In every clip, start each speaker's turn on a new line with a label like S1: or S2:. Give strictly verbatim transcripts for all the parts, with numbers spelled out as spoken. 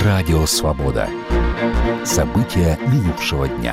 S1: Радио «Свобода». События минувшего дня.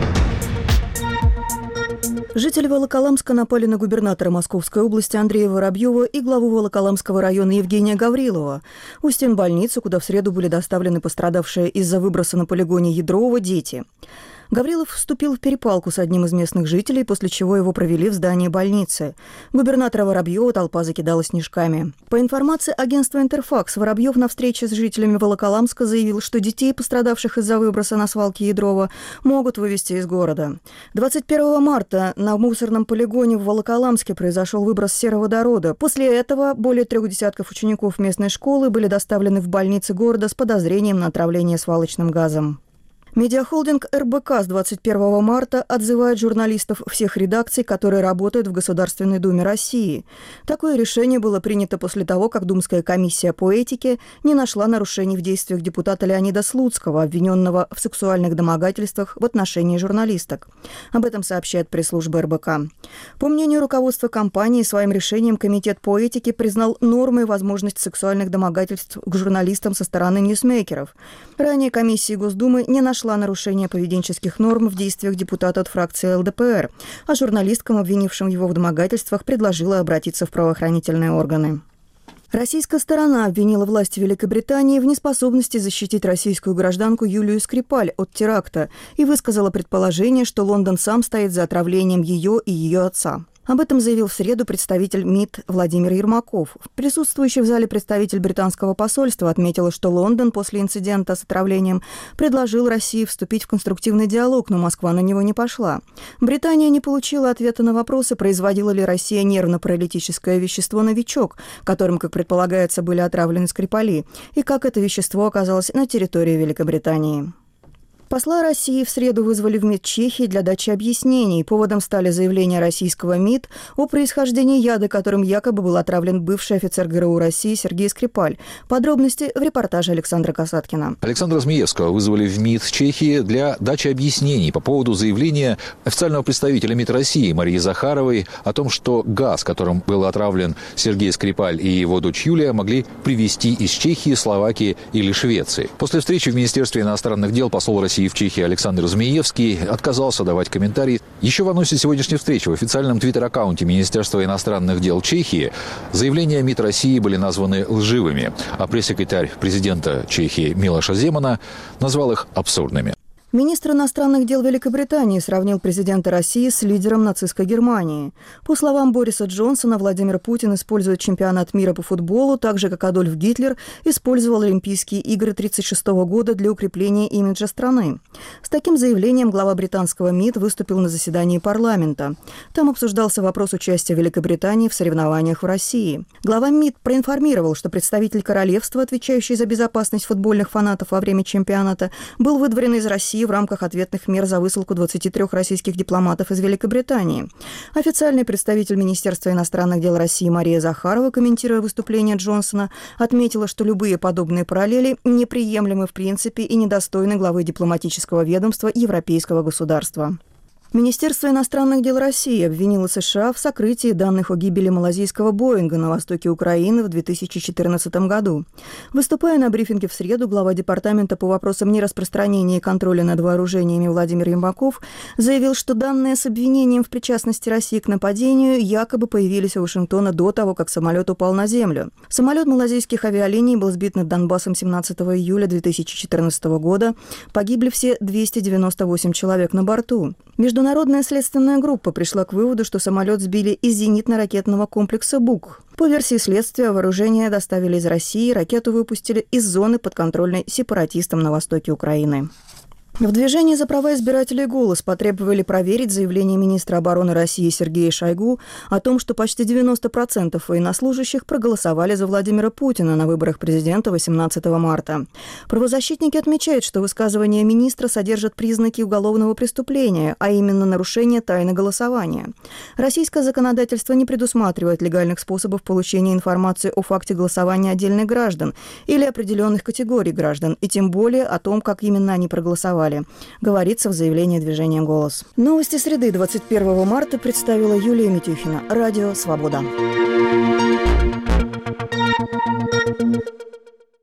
S2: Жители Волоколамска напали на губернатора Московской области Андрея Воробьева и главу Волоколамского района Евгения Гаврилова. У стен больницы, куда в среду были доставлены пострадавшие из-за выброса на полигоне Ядрова дети. Гаврилов вступил в перепалку с одним из местных жителей, после чего его провели в здание больницы. Губернатора Воробьева толпа закидала снежками. По информации агентства «Интерфакс», Воробьев на встрече с жителями Волоколамска заявил, что детей, пострадавших из-за выброса на свалке Ядрова, могут вывести из города. двадцать первого марта на мусорном полигоне в Волоколамске произошел выброс сероводорода. После этого более трех десятков учеников местной школы были доставлены в больницы города с подозрением на отравление свалочным газом. Медиахолдинг эр бэ ка с двадцать первого марта отзывает журналистов всех редакций, которые работают в Государственной Думе России. Такое решение было принято после того, как Думская комиссия по этике не нашла нарушений в действиях депутата Леонида Слуцкого, обвиненного в сексуальных домогательствах в отношении журналисток. Об этом сообщает пресс-служба эр бэ ка. По мнению руководства компании, своим решением Комитет по этике признал нормой возможность сексуальных домогательств к журналистам со стороны ньюсмейкеров. Ранее комиссия Госдумы не нашла нарушение поведенческих норм в действиях депутата от фракции эл дэ пэ эр, а журналисткам, обвинившим его в домогательствах, предложила обратиться в правоохранительные органы. Российская сторона обвинила власти Великобритании в неспособности защитить российскую гражданку Юлию Скрипаль от теракта и высказала предположение, что Лондон сам стоит за отравлением ее и ее отца. Об этом заявил в среду представитель МИД Владимир Ермаков. Присутствующий в зале представитель британского посольства отметил, что Лондон после инцидента с отравлением предложил России вступить в конструктивный диалог, но Москва на него не пошла. Британия не получила ответа на вопросы, производила ли Россия нервно-паралитическое вещество «Новичок», которым, как предполагается, были отравлены Скрипали, и как это вещество оказалось на территории Великобритании. Посла России в среду вызвали в МИД Чехии для дачи объяснений. Поводом стали заявления российского МИД о происхождении яда, которым якобы был отравлен бывший офицер гэ эр у России Сергей Скрипаль. Подробности в репортаже Александра Касаткина.
S3: Александра Змеевского вызвали в МИД Чехии для дачи объяснений по поводу заявления официального представителя МИД России Марии Захаровой о том, что газ, которым был отравлен Сергей Скрипаль и его дочь Юлия, могли привезти из Чехии, Словакии или Швеции. После встречи в Министерстве иностранных дел посол России в Чехии Александр Змеевский отказался давать комментарии. Еще в анонсе сегодняшней встречи в официальном твиттер-аккаунте Министерства иностранных дел Чехии заявления МИД России были названы лживыми, а пресс-секретарь президента Чехии Милоша Земана назвал их абсурдными.
S2: Министр иностранных дел Великобритании сравнил президента России с лидером нацистской Германии. По словам Бориса Джонсона, Владимир Путин использует чемпионат мира по футболу, так же, как Адольф Гитлер использовал Олимпийские игры тысяча девятьсот тридцать шестого года для укрепления имиджа страны. С таким заявлением глава британского МИД выступил на заседании парламента. Там обсуждался вопрос участия Великобритании в соревнованиях в России. Глава МИД проинформировал, что представитель королевства, отвечающий за безопасность футбольных фанатов во время чемпионата, был выдворен из России в рамках ответных мер за высылку двадцати трёх российских дипломатов из Великобритании. Официальный представитель Министерства иностранных дел России Мария Захарова, комментируя выступление Джонсона, отметила, что любые подобные параллели неприемлемы в принципе и недостойны главы дипломатического ведомства европейского государства. Министерство иностранных дел России обвинило США в сокрытии данных о гибели малазийского Боинга на востоке Украины в две тысячи четырнадцатом году. Выступая на брифинге в среду, глава департамента по вопросам нераспространения и контроля над вооружениями Владимир Ермаков заявил, что данные с обвинением в причастности России к нападению якобы появились у Вашингтона до того, как самолет упал на землю. Самолет малазийских авиалиний был сбит над Донбассом семнадцатого июля две тысячи четырнадцатого года. Погибли все двести девяносто восемь человек на борту. Международная следственная группа пришла к выводу, что самолет сбили из зенитно-ракетного комплекса «Бук». По версии следствия, вооружение доставили из России, ракету выпустили из зоны, подконтрольной сепаратистам на востоке Украины. В движении «За права избирателей «Голос» потребовали проверить заявление министра обороны России Сергея Шойгу о том, что почти девяносто процентов военнослужащих проголосовали за Владимира Путина на выборах президента восемнадцатого марта. Правозащитники отмечают, что высказывания министра содержат признаки уголовного преступления, а именно нарушение тайны голосования. Российское законодательство не предусматривает легальных способов получения информации о факте голосования отдельных граждан или определенных категорий граждан, и тем более о том, как именно они проголосовали, говорится в заявлении движения «Голос». Новости среды двадцать первого марта представила Юлия Митюхина. Радио «Свобода».